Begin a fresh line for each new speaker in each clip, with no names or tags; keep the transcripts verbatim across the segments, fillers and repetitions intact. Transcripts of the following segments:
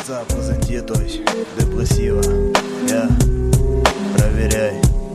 Forza präsentiert euch Depressiva. Ja, проверяй.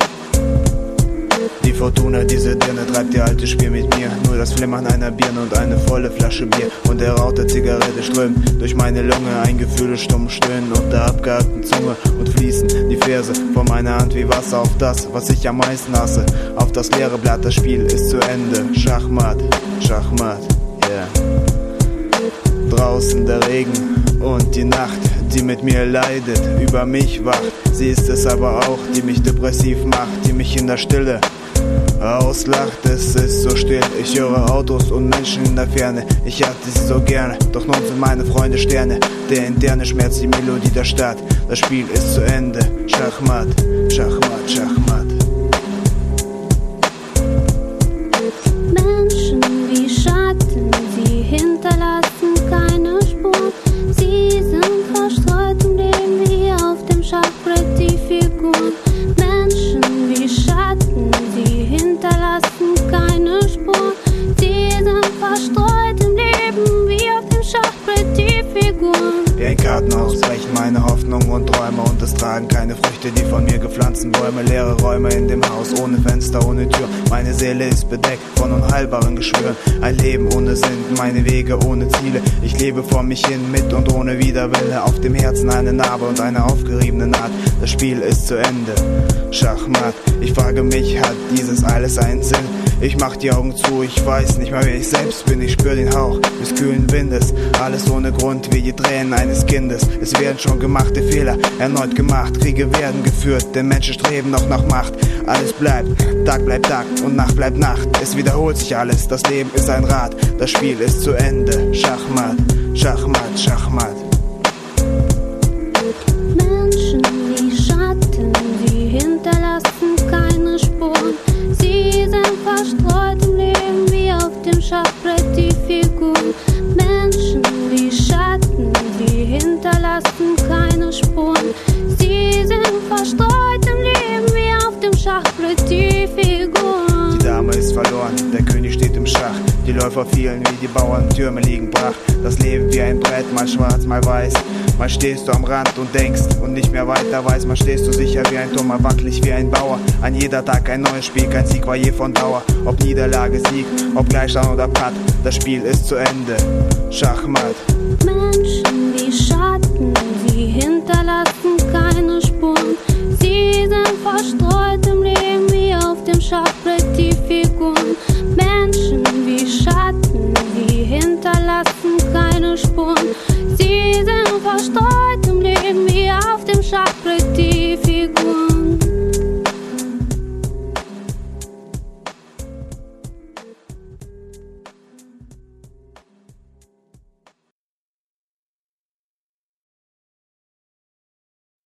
Die Fortuna, diese Dirne, treibt ihr altes Spiel mit mir. Nur das Flimmern einer Birne und eine volle Flasche Bier. Und der Rauch der Zigarette strömt durch meine Lunge. Ein Gefühl stumm stöhnen unter abgehackten Zunge. Und fließen die Verse von meiner Hand wie Wasser auf das, was ich am meisten hasse. Auf das leere Blatt, das Spiel ist zu Ende. Schachmatt, Schachmatt, yeah. Draußen der Regen und die Nacht, die mit mir leidet, über mich wacht. Sie ist es aber auch, die mich depressiv macht, die mich in der Stille auslacht. Es ist so still, ich höre Autos und Menschen in der Ferne. Ich hatte sie so gerne, doch nun sind meine Freunde Sterne. Der interne Schmerz, die Melodie der Stadt. Das Spiel ist zu Ende. Schachmatt, Schachmatt, Schachmatt.
Menschen wie Schatten, sie hinterlassen keine Spur. Sie sind verstreut im Leben wie auf dem Schachbrett die Figuren. Menschen wie Schatten, sie hinterlassen keine Spur. Sie sind verstreut im Leben wie auf dem Schachbrett die Figuren.
Wie ein Kartenhaus brechen meine Hoffnungen und Träume und es tragen keine Früchte, die von mir gepflanzten Bäume. Leere Räume in dem Haus, ohne Fenster, ohne Tür. Meine Seele ist bedeckt von unheilbaren Geschwüren. Ein Leben ohne Sinn, meine Wege ohne Ziele. Ich lebe vor mich hin, mit und ohne Widerwille. Auf dem Herzen eine Narbe und eine aufgeriebene Naht. Das Spiel ist zu Ende. Schachmatt. Ich frage mich, hat dieses alles einen Sinn? Ich mach die Augen zu, ich weiß nicht mehr, wer ich selbst bin. Ich spür den Hauch des kühlen Windes. Alles ohne Grund, wie die Tränen eines Kindes. Es werden schon gemachte Fehler erneut gemacht. Kriege werden geführt, denn Menschen streben noch nach Macht. Alles bleibt, Tag bleibt Tag und Nacht bleibt Nacht. Es wiederholt sich alles, das Leben ist ein Rad. Das Spiel ist zu Ende. Schachmatt, Schachmatt, Schachmatt.
Menschen wie Schatten, sie hinterlassen keine Spuren. Sie sind verstreut im Leben wie auf dem Schachbrett die Figuren. Menschen wie Schatten, sie hinterlassen keine Spuren. Sie sind verstreut im Leben wie auf dem Schachbrett die Figuren.
Die Dame ist verloren, der König steht im Schach. Die Läufer fielen wie die Bauern, Türme liegen brach. Das Leben wie ein Brett, mal schwarz, mal weiß. Mal stehst du am Rand und denkst und nicht mehr weiter weißt. Mal stehst du sicher wie ein Turm, mal wackelig wie ein Bauer. An jeder Tag ein neues Spiel, kein Sieg war je von Dauer. Ob Niederlage, Sieg, ob Gleichstand oder Patt, das Spiel ist zu Ende. Schachmatt.
Menschen